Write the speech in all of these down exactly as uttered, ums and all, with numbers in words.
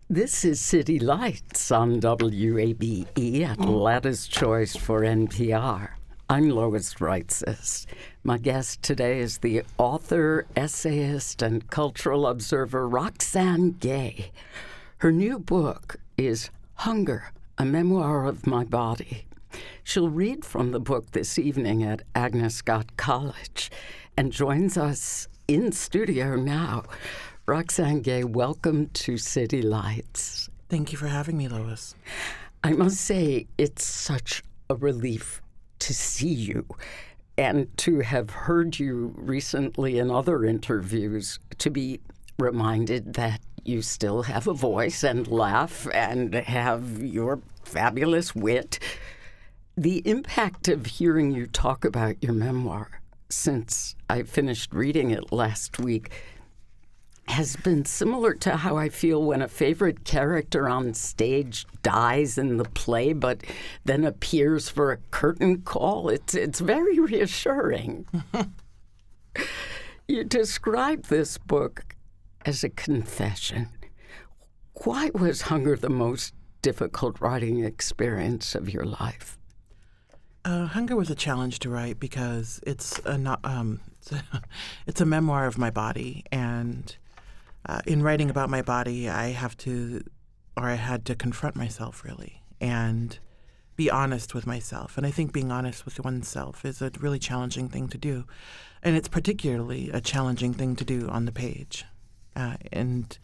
This is City Lights on W A B E, Atlanta's Choice for N P R. I'm Lois Reitzes. My guest today is the author, essayist, and cultural observer Roxane Gay. Her new book is Hunger, a Memoir of My Body. She'll read from the book this evening at Agnes Scott College and joins us in studio now. Roxane Gay, welcome to City Lights. Thank you for having me, Lois. I must say, it's such a relief to see you and to have heard you recently in other interviews, to be reminded that you still have a voice and laugh and have your fabulous wit. The impact of hearing you talk about your memoir since I finished reading it last week has been similar to how I feel when a favorite character on stage dies in the play but then appears for a curtain call. It's, it's very reassuring. You describe this book as a confession. Why was hunger the most difficult writing experience of your life? Uh, hunger was a challenge to write because it's a not, um, it's a, it's a memoir of my body, and uh, in writing about my body, I have to, or I had to confront myself really and be honest with myself. And I think being honest with oneself is a really challenging thing to do, and it's particularly a challenging thing to do on the page. Uh, and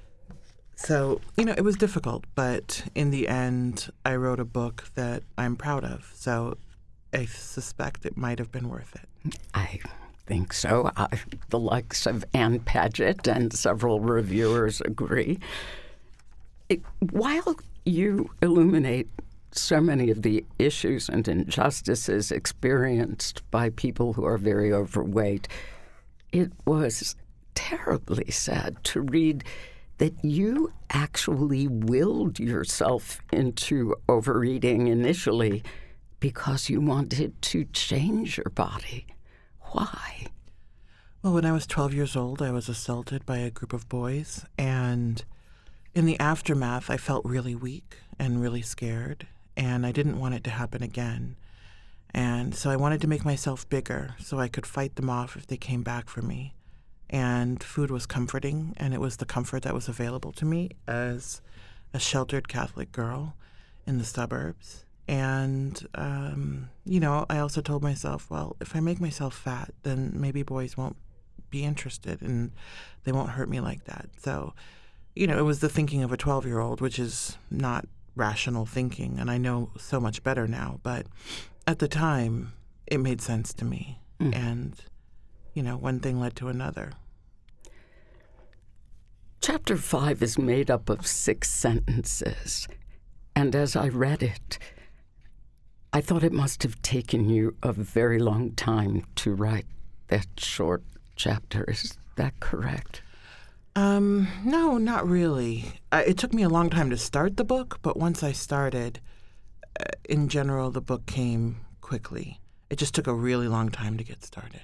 so, you know, it was difficult, but in the end, I wrote a book that I'm proud of. So I suspect it might have been worth it. I think so. I, the likes of Ann Paget and several reviewers agree. It, while you illuminate so many of the issues and injustices experienced by people who are very overweight, it was terribly sad to read that you actually willed yourself into overeating initially because you wanted to change your body. Why? Well, when I was twelve years old, I was assaulted by a group of boys, and in the aftermath, I felt really weak and really scared, and I didn't want it to happen again. And so I wanted to make myself bigger so I could fight them off if they came back for me. And food was comforting, and it was the comfort that was available to me as a sheltered Catholic girl in the suburbs. And, um, you know, I also told myself, well, if I make myself fat, then maybe boys won't be interested and they won't hurt me like that. So, you know, it was the thinking of a twelve-year-old, which is not rational thinking, and I know so much better now. But at the time, it made sense to me. Mm. And, you know, one thing led to another. Chapter five is made up of six sentences, and as I read it, I thought it must have taken you a very long time to write that short chapter. Is that correct? Um, no, not really. Uh, it took me a long time to start the book, but once I started, uh, in general, the book came quickly. It just took a really long time to get started.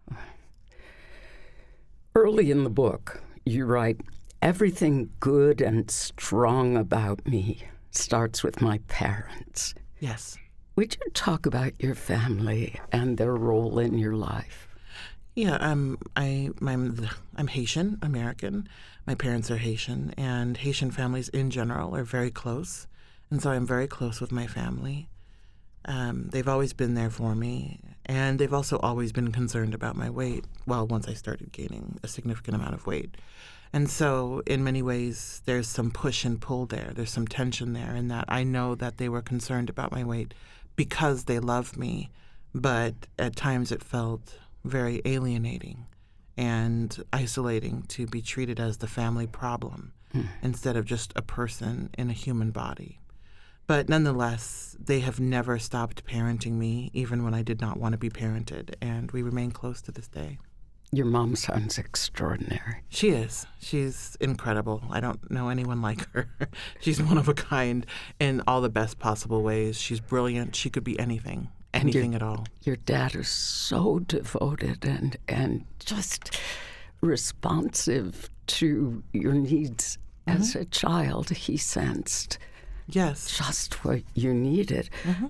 Early in the book, you write, "Everything good and strong about me starts with my parents." Yes. Would you talk about your family and their role in your life? Yeah, um, I, I'm, I'm Haitian American. My parents are Haitian, and Haitian families in general are very close, and so I'm very close with my family. Um, they've always been there for me, and they've also always been concerned about my weight, well, once I started gaining a significant amount of weight. And so in many ways, there's some push and pull there. There's some tension there in that I know that they were concerned about my weight because they love me, but at times it felt very alienating and isolating to be treated as the family problem mm. instead of just a person in a human body. But nonetheless, they have never stopped parenting me, even when I did not want to be parented, and we remain close to this day. Your mom sounds extraordinary. She is. She's incredible. I don't know anyone like her. She's one of a kind in all the best possible ways. She's brilliant. She could be anything, anything your, at all. Your dad is so devoted and, and just responsive to your needs Mm-hmm. As a child, he sensed Yes. just what you needed. Mm-hmm.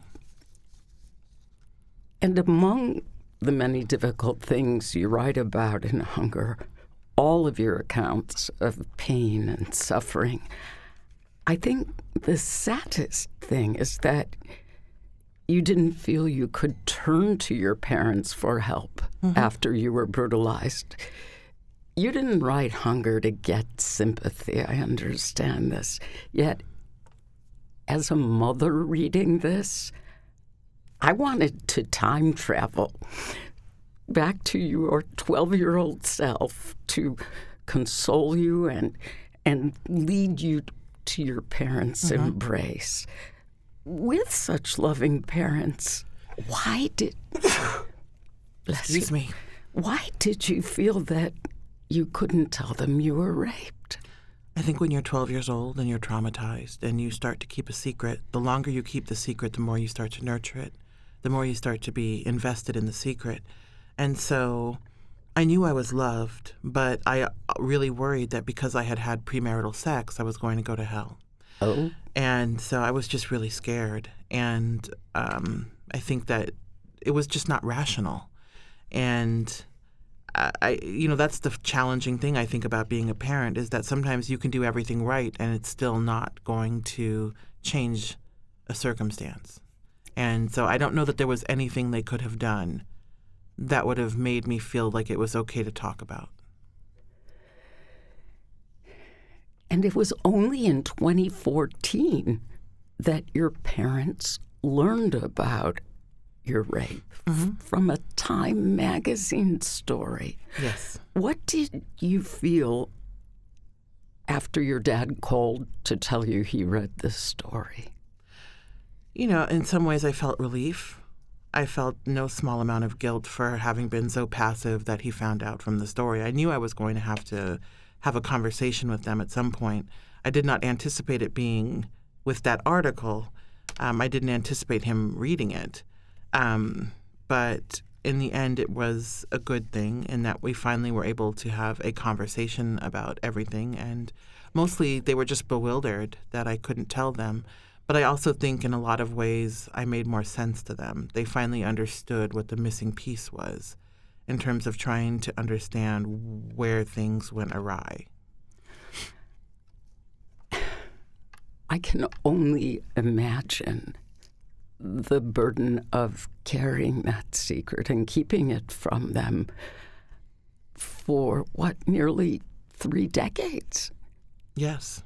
And among the many difficult things you write about in Hunger, all of your accounts of pain and suffering, I think the saddest thing is that you didn't feel you could turn to your parents for help mm-hmm. after you were brutalized. You didn't write Hunger to get sympathy, I understand this. Yet, as a mother reading this, I wanted to time travel back to your twelve-year-old self to console you and and lead you to your parents' mm-hmm. embrace. With such loving parents, why did... Excuse you, me. Why did you feel that you couldn't tell them you were raped? I think when you're twelve years old and you're traumatized and you start to keep a secret, the longer you keep the secret, the more you start to nurture it, the more you start to be invested in the secret. And so I knew I was loved, but I really worried that because I had had premarital sex, I was going to go to hell. Oh. And so I was just really scared. And um, I think that it was just not rational. And I, you know, that's the challenging thing I think about being a parent, is that sometimes you can do everything right and it's still not going to change a circumstance. And so I don't know that there was anything they could have done that would have made me feel like it was okay to talk about. And it was only in twenty fourteen that your parents learned about your rape mm-hmm. from a Time magazine story. Yes. What did you feel after your dad called to tell you he read this story? You know, in some ways I felt relief. I felt no small amount of guilt for having been so passive that he found out from the story. I knew I was going to have to have a conversation with them at some point. I did not anticipate it being with that article. Um, I didn't anticipate him reading it. Um, but in the end, it was a good thing in that we finally were able to have a conversation about everything. And mostly they were just bewildered that I couldn't tell them. But I also think in a lot of ways I made more sense to them. They finally understood what the missing piece was in terms of trying to understand where things went awry. I can only imagine the burden of carrying that secret and keeping it from them for, what, nearly three decades? Yes.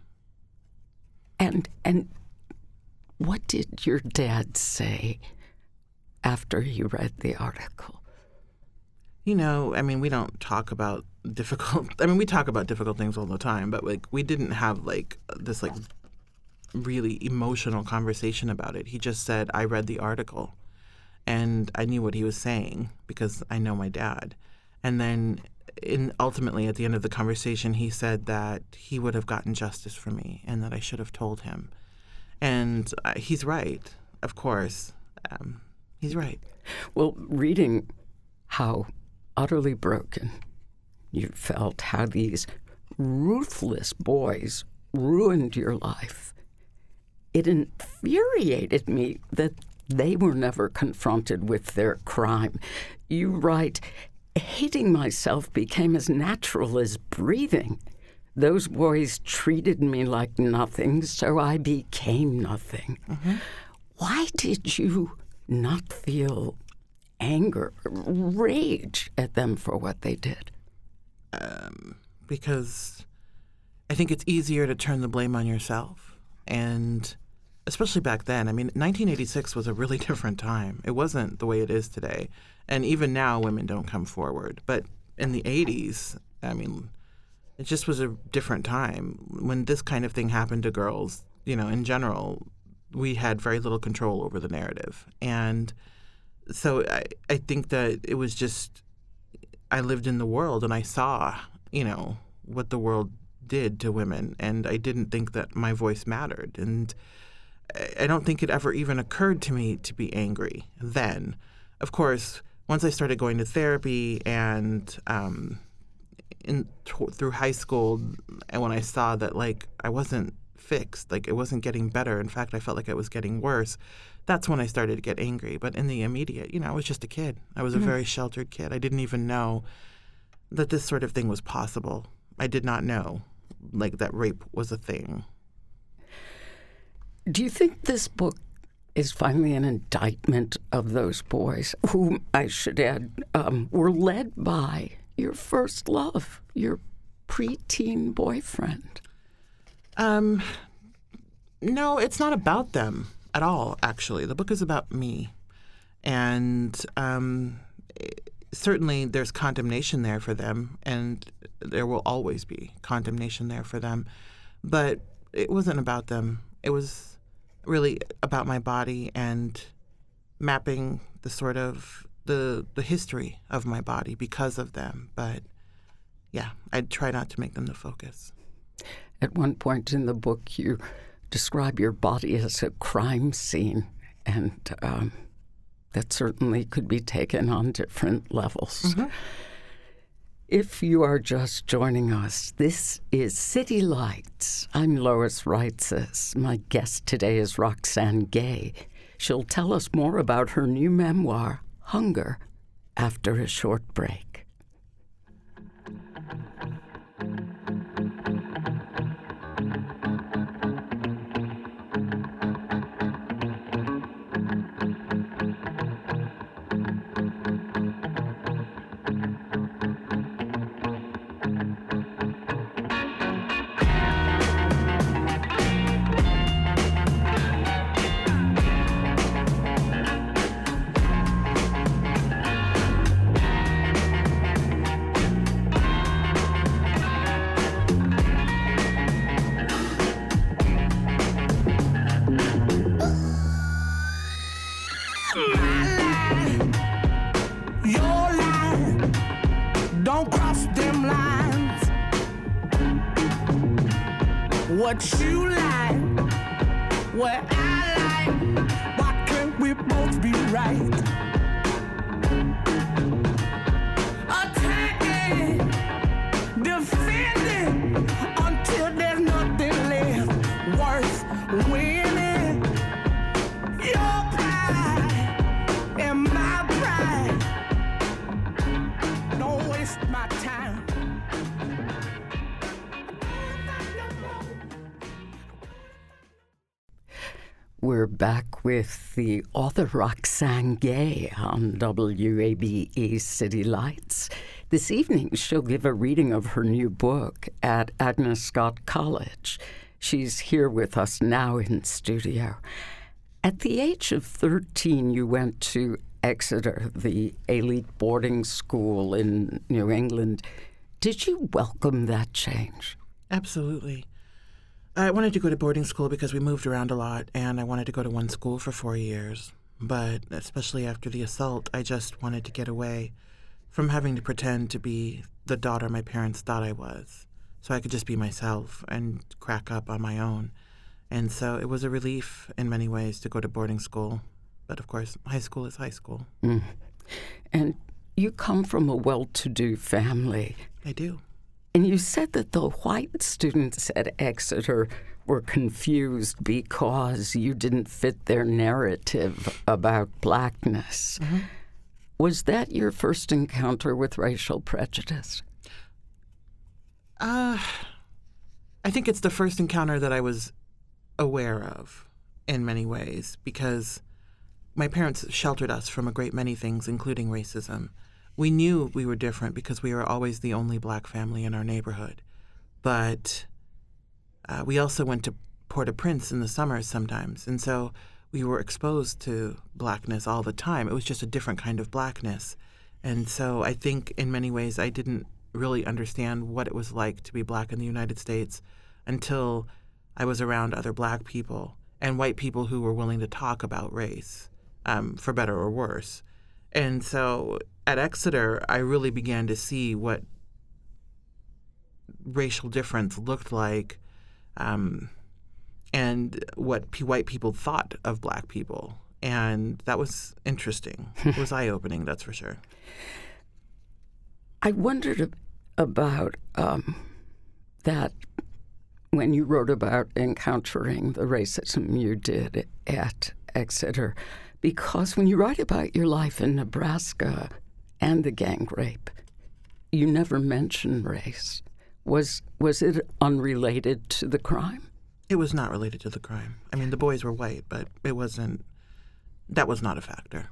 And and what did your dad say after you read the article? You know, I mean, we don't talk about difficult, I mean, we talk about difficult things all the time, but like we didn't have like this like really emotional conversation about it. He just said, I read the article and I knew what he was saying because I know my dad. And then in, ultimately at the end of the conversation, he said that he would have gotten justice for me and that I should have told him. And uh, he's right, of course. Um, he's right. Well, reading how utterly broken you felt, how these ruthless boys ruined your life, it infuriated me that they were never confronted with their crime. You write, hating myself became as natural as breathing. Those boys treated me like nothing, so I became nothing. Mm-hmm. Why did you not feel anger, rage at them for what they did? Um, because I think it's easier to turn the blame on yourself. And especially back then, I mean, nineteen eighty-six was a really different time. It wasn't the way it is today. And even now, women don't come forward. But in the eighties, I mean, it just was a different time. When this kind of thing happened to girls, you know, in general, we had very little control over the narrative. And so I, I think that it was just, I lived in the world and I saw, you know, what the world did to women. And I didn't think that my voice mattered. And I don't think it ever even occurred to me to be angry then. Of course, once I started going to therapy and um, in t- through high school, and when I saw that like I wasn't fixed, like it wasn't getting better. In fact, I felt like it was getting worse. That's when I started to get angry. But in the immediate, you know, I was just a kid. I was a mm-hmm. very sheltered kid. I didn't even know that this sort of thing was possible. I did not know, like, that rape was a thing. Do you think this book is finally an indictment of those boys, whom, I should add, um, were led by your first love, your preteen boyfriend? Um, no, it's not about them at all, actually. The book is about me. And um, certainly there's condemnation there for them, and there will always be condemnation there for them. But it wasn't about them. It was really about my body and mapping the sort of the the history of my body because of them. But yeah, I'd try not to make them the focus. At one point in the book, you describe your body as a crime scene, and um, that certainly could be taken on different levels. Mm-hmm. If you are just joining us, this is City Lights. I'm Lois Reitzes. My guest today is Roxane Gay. She'll tell us more about her new memoir, Hunger, after a short break. What you like, what I like, why can't we both be right? Attacking, defending, until there's nothing left worth winning. Your pride and my pride, don't waste my time. We're back with the author Roxane Gay on W A B E City Lights. This evening, she'll give a reading of her new book at Agnes Scott College. She's here with us now in studio. At the age of thirteen, you went to Exeter, the elite boarding school in New England. Did you welcome that change? Absolutely. I wanted to go to boarding school because we moved around a lot, and I wanted to go to one school for four years. But especially after the assault, I just wanted to get away from having to pretend to be the daughter my parents thought I was, so I could just be myself and crack up on my own. And so it was a relief in many ways to go to boarding school. But of course, high school is high school. Mm. And you come from a well-to-do family. I do. And you said that the white students at Exeter were confused because you didn't fit their narrative about blackness. Mm-hmm. Was that your first encounter with racial prejudice? Uh, I think it's the first encounter that I was aware of in many ways, because my parents sheltered us from a great many things, including racism. We knew we were different because we were always the only black family in our neighborhood. But uh, we also went to Port-au-Prince in the summers sometimes. And so we were exposed to blackness all the time. It was just a different kind of blackness. And so I think in many ways I didn't really understand what it was like to be black in the United States until I was around other black people and white people who were willing to talk about race, um, for better or worse. And so at Exeter, I really began to see what racial difference looked like, um, and what p- white people thought of black people. And that was interesting. It was eye-opening, that's for sure. I wondered about um, that when you wrote about encountering the racism you did at Exeter, because when you write about your life in Nebraska and the gang rape, you never mention race. Was was it unrelated to the crime? It was not related to the crime. I mean, the boys were white, but it wasn't, that was not a factor.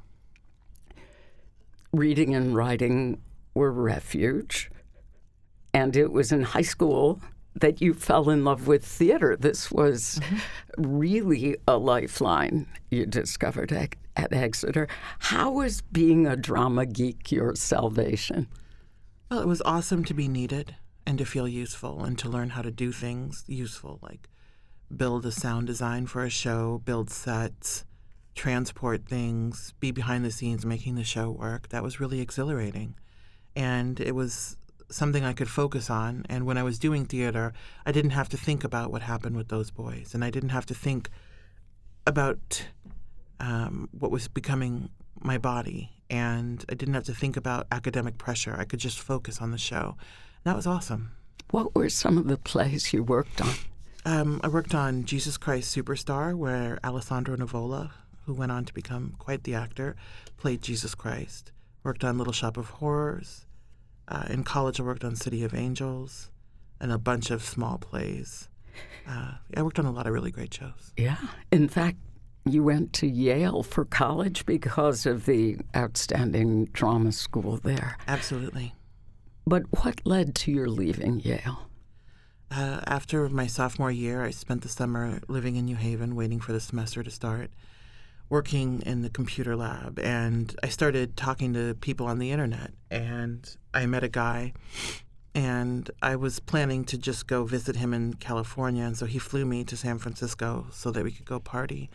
Reading and writing were refuge, and it was in high school that you fell in love with theater. This was mm-hmm. really a lifeline you discovered at, at Exeter. How was being a drama geek your salvation? Well, it was awesome to be needed and to feel useful and to learn how to do things useful, like build a sound design for a show, build sets, transport things, be behind the scenes making the show work. That was really exhilarating. And it was something I could focus on. And when I was doing theater, I didn't have to think about what happened with those boys. And I didn't have to think about um, what was becoming my body. And I didn't have to think about academic pressure. I could just focus on the show. And that was awesome. What were some of the plays you worked on? Um, I worked on Jesus Christ Superstar, where Alessandro Nivola, who went on to become quite the actor, played Jesus Christ. Worked on Little Shop of Horrors. Uh, in college, I worked on City of Angels and a bunch of small plays. Uh, I worked on a lot of really great shows. Yeah. In fact, you went to Yale for college because of the outstanding drama school there. Absolutely. But what led to your leaving Yale? Uh, after my sophomore year, I spent the summer living in New Haven, waiting for the semester to start, working in the computer lab, and I started talking to people on the internet, and I met a guy, and I was planning to just go visit him in California, and so he flew me to San Francisco so that we could go party.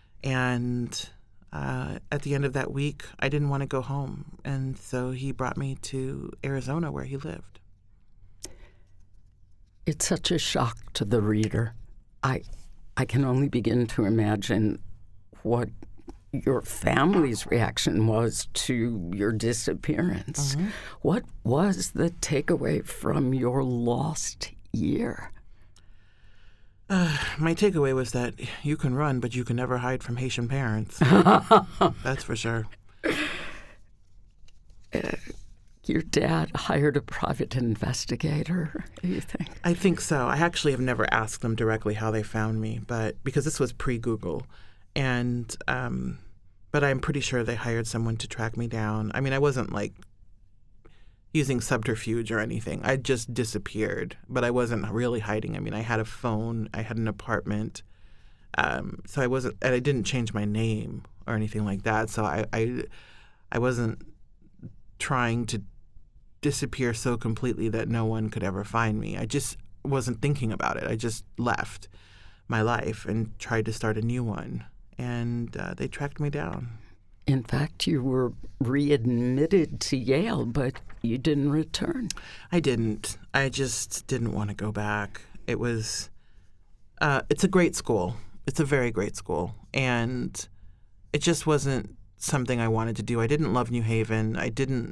And uh, at the end of that week, I didn't want to go home, and so he brought me to Arizona where he lived. It's such a shock to the reader. I, I can only begin to imagine what your family's reaction was to your disappearance. Mm-hmm. What was the takeaway from your lost year? Uh, my takeaway was that you can run, but you can never hide from Haitian parents. That's for sure. Uh, your dad hired a private investigator, do you think? I think so. I actually have never asked them directly how they found me, but because this was pre-Google. And, um, but I'm pretty sure they hired someone to track me down. I mean, I wasn't like using subterfuge or anything. I just disappeared, but I wasn't really hiding. I mean, I had a phone, I had an apartment, um, so I wasn't, and I didn't change my name or anything like that. So I, I, I wasn't trying to disappear so completely that no one could ever find me. I just wasn't thinking about it. I just left my life and tried to start a new one. And uh, they tracked me down. In fact, you were readmitted to Yale, but you didn't return. I didn't. I just didn't want to go back. It was, uh, it's a great school. It's a very great school. And it just wasn't something I wanted to do. I didn't love New Haven. I didn't,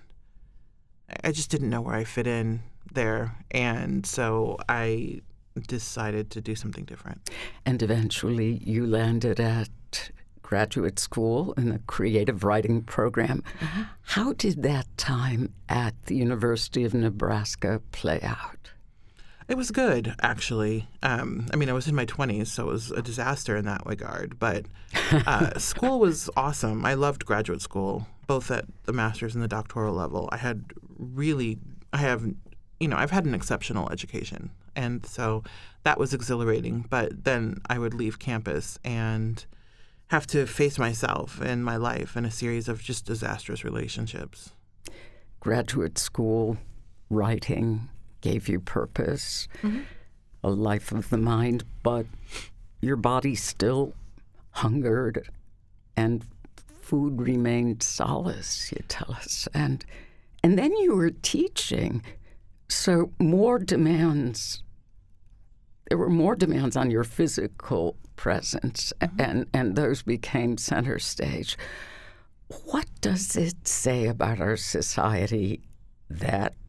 I just didn't know where I fit in there. And so I decided to do something different. And eventually you landed at graduate school in the creative writing program. Mm-hmm. How did that time at the University of Nebraska play out? It was good, actually. Um, I mean, I was in my twenties, so it was a disaster in that regard. But uh, school was awesome. I loved graduate school, both at the master's and the doctoral level. I had really, I have, you know, I've had an exceptional education. And so that was exhilarating. But then I would leave campus and have to face myself and my life in a series of just disastrous relationships. Graduate school, writing gave you purpose, mm-hmm. a life of the mind, but your body still hungered and food remained solace, you tell us. And, and then you were teaching, so more demands. There were more demands on your physical presence, mm-hmm. and, and those became center stage. What does it say about our society that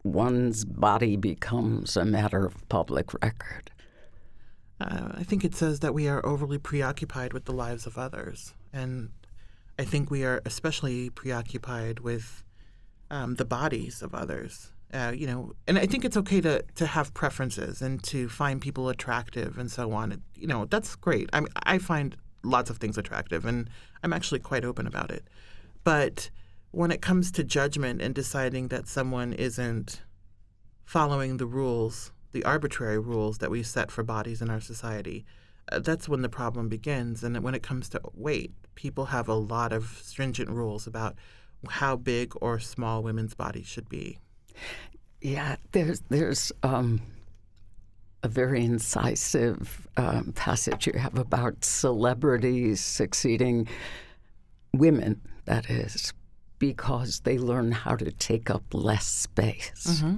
one's body becomes a matter of public record? Uh, I think it says that we are overly preoccupied with the lives of others. And I think we are especially preoccupied with um, the bodies of others. Uh, you know, and I think it's okay to, to have preferences and to find people attractive and so on. It, you know, that's great. I mean, I find lots of things attractive, and I'm actually quite open about it. But when it comes to judgment and deciding that someone isn't following the rules, the arbitrary rules that we set for bodies in our society, uh, that's when the problem begins. And when it comes to weight, people have a lot of stringent rules about how big or small women's bodies should be. Yeah, there's there's um, a very incisive um, passage you have about celebrities succeeding, women, that is, because they learn how to take up less space. Mm-hmm.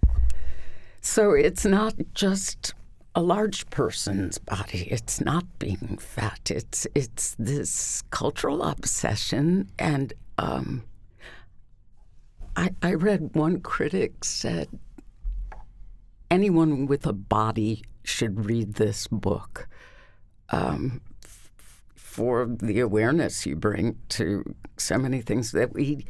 So it's not just a large person's body. It's not being fat. It's it's this cultural obsession. And um, I, I read one critic said, anyone with a body should read this book um, f- for the awareness you bring to so many things that we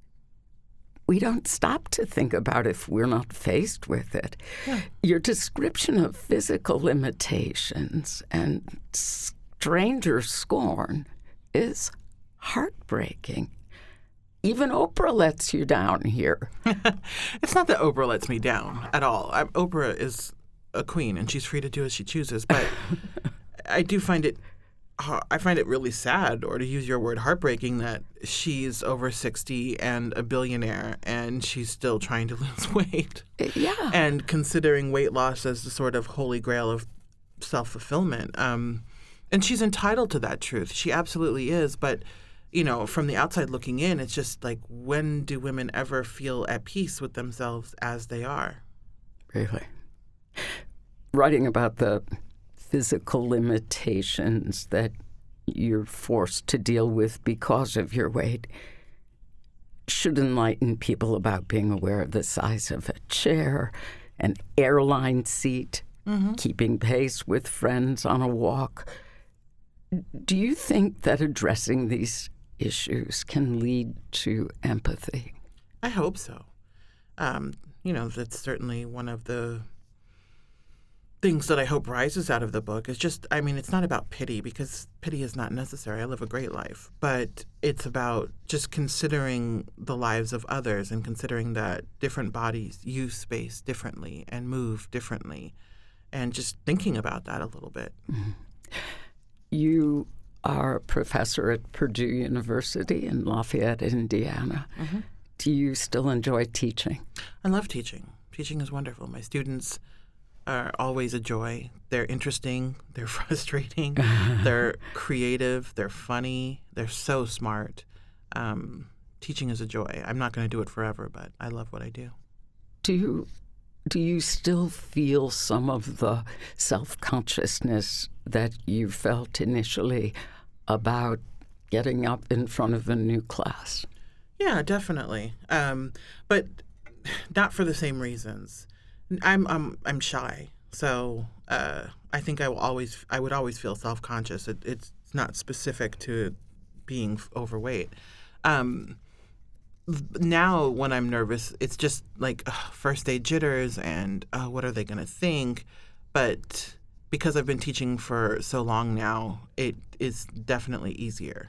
we don't stop to think about if we're not faced with it. Yeah. Your description of physical limitations and stranger scorn is heartbreaking. Even Oprah lets you down here. It's not that Oprah lets me down at all. I, Oprah is a queen, and she's free to do as she chooses. But I do find it, I find it really sad, or to use your word, heartbreaking, that she's over sixty and a billionaire, and she's still trying to lose weight. Yeah. And considering weight loss as the sort of holy grail of self-fulfillment. Um, and she's entitled to that truth. She absolutely is. But you know, from the outside looking in, it's just like, when do women ever feel at peace with themselves as they are? Really. Writing about the physical limitations that you're forced to deal with because of your weight should enlighten people about being aware of the size of a chair, an airline seat, mm-hmm. keeping pace with friends on a walk. Do you think that addressing these issues can lead to empathy? I hope so. Um, you know, that's certainly one of the things that I hope rises out of the book. Is just, I mean, it's not about pity, because pity is not necessary. I live a great life. But it's about just considering the lives of others and considering that different bodies use space differently and move differently, and just thinking about that a little bit. Mm-hmm. You are a professor at Purdue University in Lafayette, Indiana. Mm-hmm. Do you still enjoy teaching? I love teaching. Teaching is wonderful. My students are always a joy. They're interesting. They're frustrating. They're creative. They're funny. They're so smart. Um, teaching is a joy. I'm not going to do it forever, but I love what I do. Do you, do you still feel some of the self-consciousness that you felt initially about getting up in front of a new class? Yeah, definitely. Um, but not for the same reasons. I'm I'm I'm shy, so uh, I think I will always I would always feel self-conscious. It, it's not specific to being overweight. Um, now, when I'm nervous, it's just like ugh, first day jitters and uh, what are they going to think? But because I've been teaching for so long now, it is definitely easier.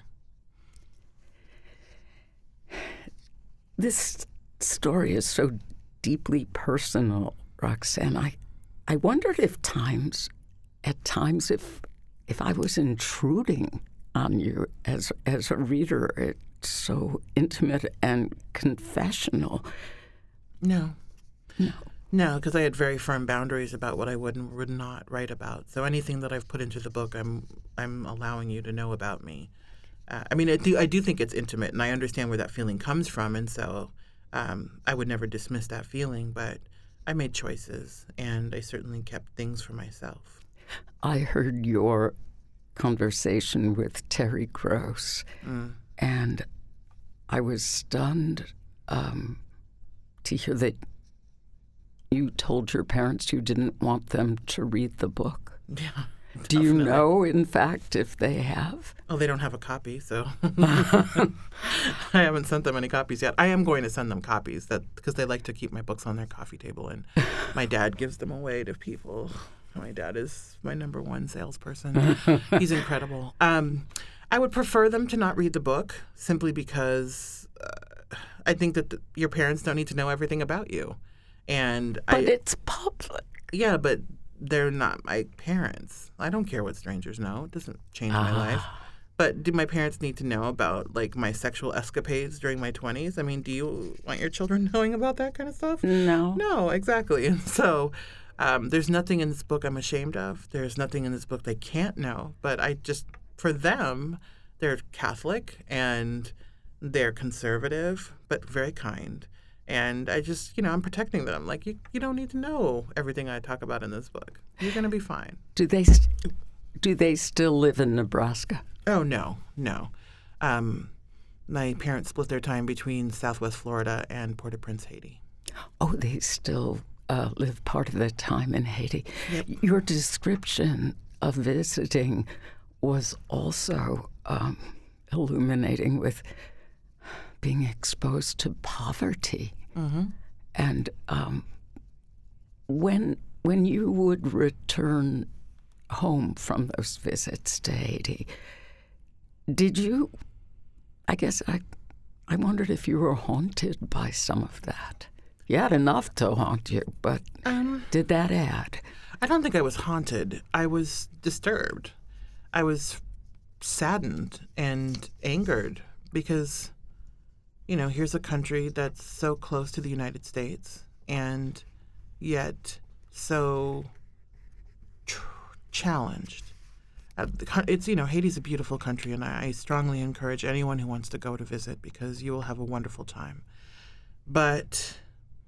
This story is so deeply personal, Roxanne. I, I wondered if times, at times, if if I was intruding on you as as a reader. It's so intimate and confessional. No. No. No, because I had very firm boundaries about what I would and would not write about. So anything that I've put into the book, I'm I'm allowing you to know about me. Uh, I mean, I do I do think it's intimate, and I understand where that feeling comes from, and so um, I would never dismiss that feeling. But I made choices, and I certainly kept things for myself. I heard your conversation with Terry Gross, mm. and I was stunned um, to hear that you told your parents you didn't want them to read the book. Yeah. Do you Definitely. know, in fact, if they have? Oh, they don't have a copy, so I haven't sent them any copies yet. I am going to send them copies that because they like to keep my books on their coffee table, and my dad gives them away to people. My dad is my number one salesperson. He's incredible. Um, I would prefer them to not read the book simply because uh, I think that the, your parents don't need to know everything about you. And But I, it's public. yeah, but they're not my parents. I don't care what strangers know. It doesn't change my Ah. life. But do my parents need to know about, like, my sexual escapades during my twenties? I mean, do you want your children knowing about that kind of stuff? No. No, exactly. And so um, there's nothing in this book I'm ashamed of. There's nothing in this book they can't know. But I just, for them, they're Catholic and they're conservative, but very kind. And I just, you know, I'm protecting them. Like, you, you don't need to know everything I talk about in this book. You're going to be fine. Do they st- do they still live in Nebraska? Oh, no, no. Um, my parents split their time between Southwest Florida and Port-au-Prince, Haiti. Oh, they still uh, live part of their time in Haiti. Yep. Your description of visiting was also um, illuminating with being exposed to poverty. Mm-hmm. And um, when when you would return home from those visits to Haiti, did you, I guess I, I wondered if you were haunted by some of that. You had enough to haunt you, but Um, did that add? I don't think I was haunted. I was disturbed. I was saddened and angered because, you know, here's a country that's so close to the United States and yet so tr- challenged. Uh, the co- It's, you know, Haiti's a beautiful country, and I I strongly encourage anyone who wants to go to visit because you will have a wonderful time. But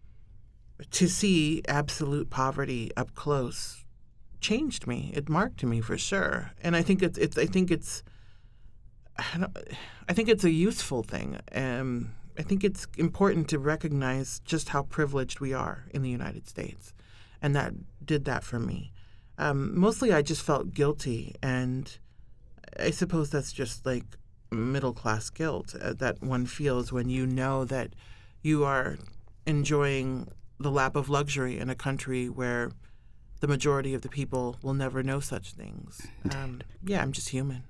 to see absolute poverty up close changed me. It marked me for sure, and I think it's it's I think it's I, don't, I think it's a useful thing. Um, I think it's important to recognize just how privileged we are in the United States, and that did that for me. Um, mostly, I just felt guilty, and I suppose that's just like middle class guilt uh, that one feels when you know that you are enjoying the lap of luxury in a country where the majority of the people will never know such things. Um, yeah, I'm just human.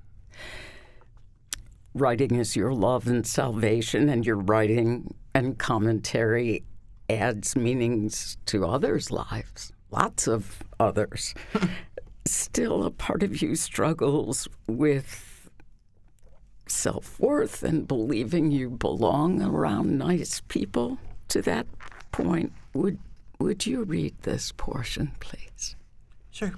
Writing is your love and salvation, and your writing and commentary adds meanings to others' lives, lots of others. Still, a part of you struggles with self-worth and believing you belong around nice people. To that point, would would you read this portion, please? Sure.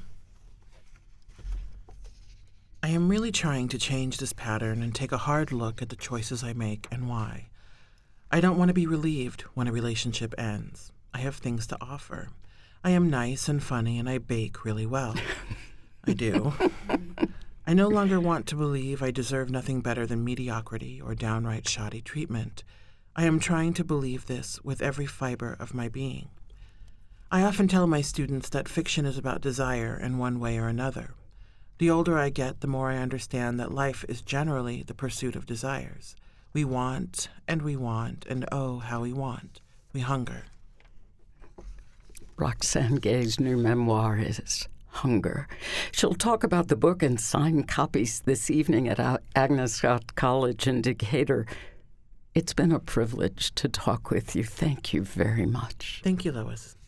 I am really trying to change this pattern and take a hard look at the choices I make and why. I don't want to be relieved when a relationship ends. I have things to offer. I am nice and funny, and I bake really well. I do. I no longer want to believe I deserve nothing better than mediocrity or downright shoddy treatment. I am trying to believe this with every fiber of my being. I often tell my students that fiction is about desire in one way or another. The older I get, the more I understand that life is generally the pursuit of desires. We want, and we want, and oh, how we want. We hunger. Roxane Gay's new memoir is Hunger. She'll talk about the book and sign copies this evening at Agnes Scott College in Decatur. It's been a privilege to talk with you. Thank you very much. Thank you, Lois.